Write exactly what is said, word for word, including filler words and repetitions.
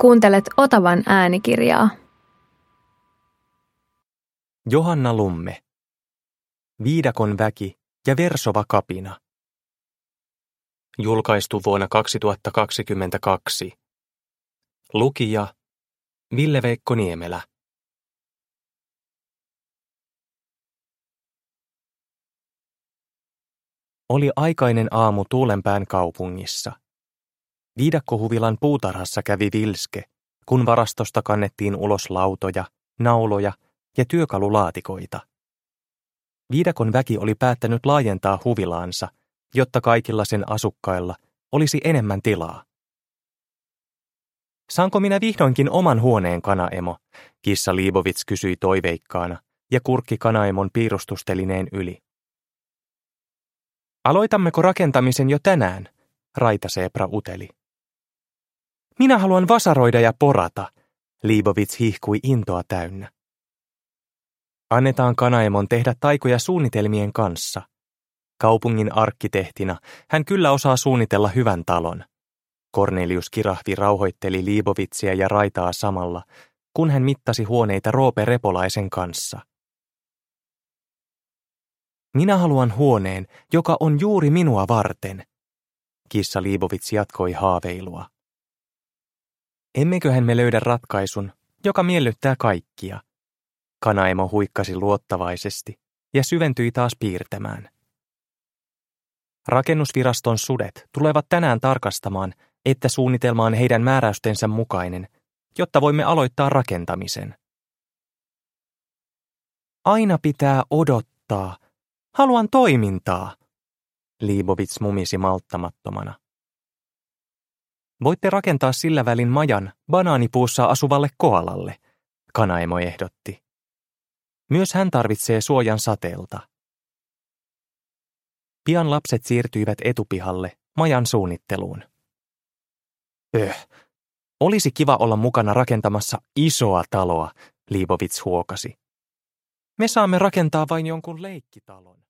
Kuuntelet Otavan äänikirjaa. Johanna Lumme. Viidakon väki ja Versova kapina. Julkaistu vuonna kaksituhattakaksikymmentäkaksi. Lukija Ville-Veikko Niemelä. Oli aikainen aamu Tuulenpään kaupungissa. Viidakkohuvilan puutarhassa kävi vilske, kun varastosta kannettiin ulos lautoja, nauloja ja työkalulaatikoita. Viidakon väki oli päättänyt laajentaa huvilaansa, jotta kaikilla sen asukkailla olisi enemmän tilaa. Saanko minä vihdoinkin oman huoneen, Kanaemo? Kissa Liibovits kysyi toiveikkaana ja kurkki Kanaemon piirustustelineen yli. Aloitammeko rakentamisen jo tänään? Raitaseepra uteli. Minä haluan vasaroida ja porata, Liibovits hihkui intoa täynnä. Annetaan Kanaemon tehdä taikoja suunnitelmien kanssa. Kaupungin arkkitehtina hän kyllä osaa suunnitella hyvän talon. Cornelius Kirahvi rauhoitteli Liibovitsiä ja Raitaa samalla, kun hän mittasi huoneita Roope Repolaisen kanssa. Minä haluan huoneen, joka on juuri minua varten, Kissa Liibovits jatkoi haaveilua. Emmeköhän me löydä ratkaisun, joka miellyttää kaikkia? Kanaemo huikkasi luottavaisesti ja syventyi taas piirtämään. Rakennusviraston sudet tulevat tänään tarkastamaan, että suunnitelma on heidän määräystensä mukainen, jotta voimme aloittaa rakentamisen. Aina pitää odottaa. Haluan toimintaa, Liibovits mumisi malttamattomana. Voitte rakentaa sillä välin majan banaanipuussa asuvalle koalalle, Kanaemo ehdotti. Myös hän tarvitsee suojan sateelta. Pian lapset siirtyivät etupihalle majan suunnitteluun. Öh, olisi kiva olla mukana rakentamassa isoa taloa, Liibovits huokasi. Me saamme rakentaa vain jonkun leikkitalon.